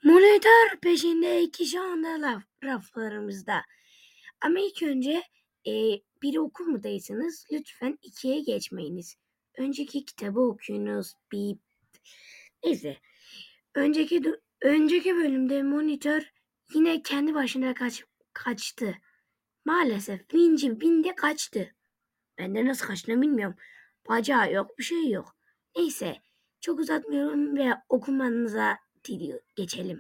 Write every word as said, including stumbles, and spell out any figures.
Monitör peşinde iki şu anda laf, raflarımızda. Ama ilk önce e, bir okulmadaysanız lütfen ikiye geçmeyiniz. Önceki kitabı okuyunuz. Bir... Neyse. Önceki önceki bölümde monitör yine kendi başına kaç, kaçtı. Maalesef Vinci bindi kaçtı. Ben de nasıl kaçtığını bilmiyorum. Bacağı yok, bir şey yok. Neyse. Çok uzatmıyorum ve okumanıza geçelim.